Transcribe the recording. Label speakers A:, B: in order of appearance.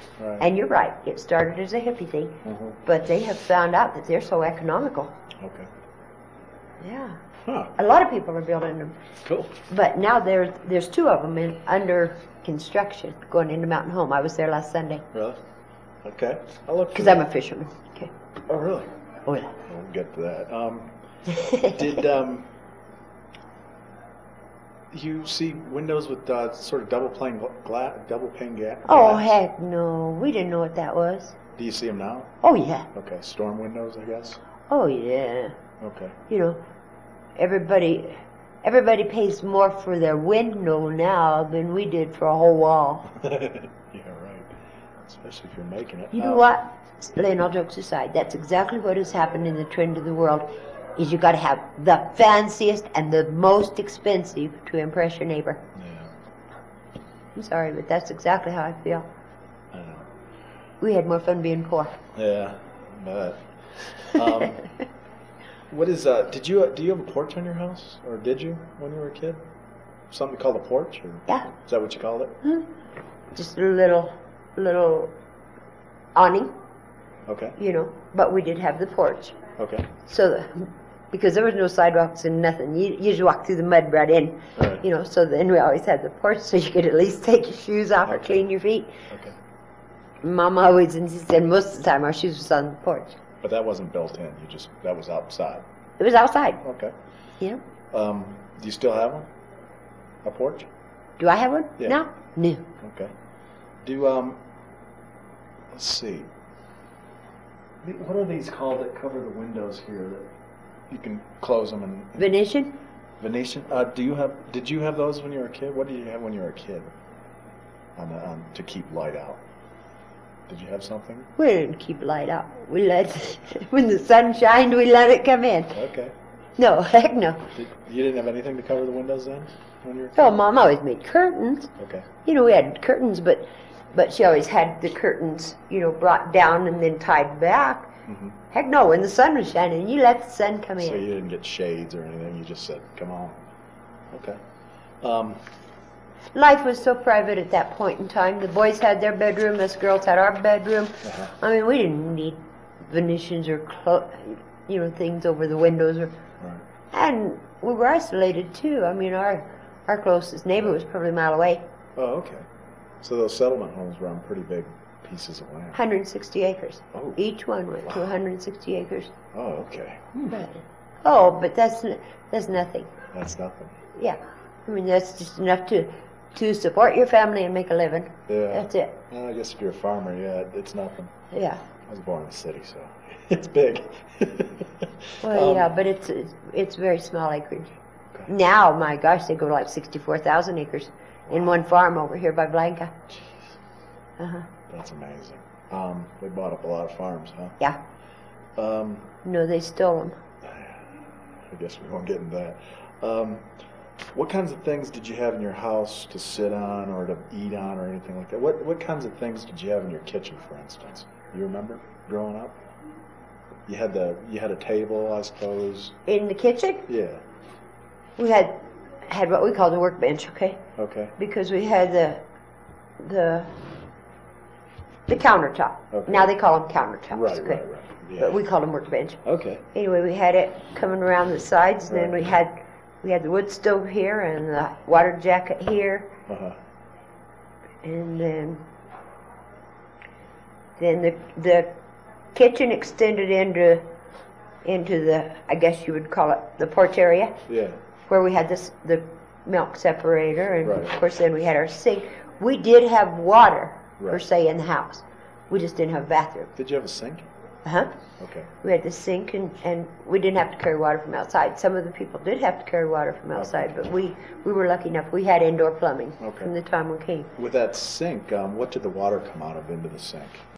A: Right.
B: And you're right, it started as a hippie thing, but they have found out that they're so economical.
A: Okay.
B: Yeah.
A: Huh.
B: A lot of people are building them.
A: Cool.
B: But now there's 2 of them under construction going into Mountain Home. I was there last Sunday.
A: Really? Okay. I'll look.
B: Because I'm a fisherman. Okay.
A: Oh, really?
B: Oh, yeah.
A: We'll get to that. Did you see windows with sort of double pane glass?
B: Oh, heck no. We didn't know what that was.
A: Do you see them now?
B: Oh, yeah.
A: Okay. Storm windows, I guess.
B: Oh, yeah.
A: Okay.
B: You know, everybody pays more for their window now than we did for a whole wall.
A: Yeah, right. Especially if you're making it.
B: You know what? Laying all jokes aside, that's exactly what has happened in the trend of the world, is you got to have the fanciest and the most expensive to impress your neighbor.
A: Yeah.
B: I'm sorry, but that's exactly how I feel.
A: I know.
B: We had more fun being poor.
A: Yeah, but what is do you have a porch on your house, or did you when you were a kid? Something called a porch, or
B: Yeah.
A: is that what you called it?
B: Just a little awning,
A: Okay.
B: you know, but we did have the porch.
A: Okay.
B: So, because there was no sidewalks and nothing, you just walk through the mud right in,
A: Right.
B: you know, so then we always had the porch so you could at least take your shoes off or
A: Okay.
B: clean your feet.
A: Okay.
B: Mom always insisted most of the time our shoes was on the porch.
A: But that wasn't built in. That was outside.
B: It was outside,
A: Okay.
B: you know.
A: Do you still have one? A porch?
B: Do I have one?
A: Yeah.
B: No? No.
A: Okay. Let's see. What are these called that cover the windows here that you can close them and
B: Venetian?
A: Venetian? Did you have those when you were a kid? What did you have when you were a kid? To keep light out. Did you have something?
B: We didn't keep light out. We let, when the sun shined, we let it come in.
A: Okay.
B: No, heck no.
A: You didn't have anything to cover the windows then when you were a kid?
B: Well, Mom always made curtains.
A: Okay.
B: You know, we had curtains, but she always had the curtains, you know, brought down and then tied back.
A: Mm-hmm.
B: Heck no, when the sun was shining, you let the sun come
A: So
B: in.
A: you didn't get shades or anything. You just said, "Come on." Okay.
B: Life was so private at that point in time. The boys had their bedroom, us girls had our bedroom.
A: Uh-huh.
B: I mean, we didn't need Venetians or things over the windows.
A: Right.
B: And we were isolated too. I mean, our closest neighbor was probably a mile away.
A: Oh, okay. So those settlement homes were on pretty big pieces of land.
B: 160 acres.
A: Oh.
B: Each one went to 160 acres.
A: Oh, okay.
B: But that's nothing.
A: That's nothing.
B: Yeah, I mean that's just enough to support your family and make a living.
A: Yeah.
B: That's it.
A: Well, I guess if you're a farmer, yeah, it's nothing.
B: Yeah.
A: I was born in the city, so it's big.
B: Well, yeah, but it's very small acreage.
A: Okay.
B: Now, my gosh, they go to like 64,000 acres in one farm over here by Blanca. Uh-huh.
A: That's amazing. They bought up a lot of farms, huh?
B: Yeah. No, they stole them.
A: I guess we won't get into that. What kinds of things did you have in your house to sit on or to eat on or anything like that? What kinds of things did you have in your kitchen, for instance? You remember growing up? You had a table, I suppose.
B: In the kitchen,
A: Yeah.
B: we had what we called a workbench, okay?
A: Okay.
B: Because we had the countertop.
A: Okay.
B: Now they call them countertops,
A: Right,
B: okay?
A: right. Yeah.
B: But we called them workbench.
A: Okay.
B: Anyway, we had it coming around the sides, and then
A: Right.
B: we had the wood stove here and the water jacket here,
A: Uh-huh.
B: and then the kitchen extended into the, I guess you would call it, the porch area,
A: Yeah.
B: where we had the milk separator, and
A: Right.
B: of course then we had our sink. We did have water per
A: Right.
B: se in the house. We just didn't have a bathroom.
A: Did you have a sink?
B: Uh-huh.
A: Okay.
B: We had the sink, and we didn't have to carry water from outside. Some of the people did have to carry water from outside, but we were lucky enough. We had indoor plumbing
A: Okay.
B: from the time we came.
A: With that sink, what did the water come out of into the sink?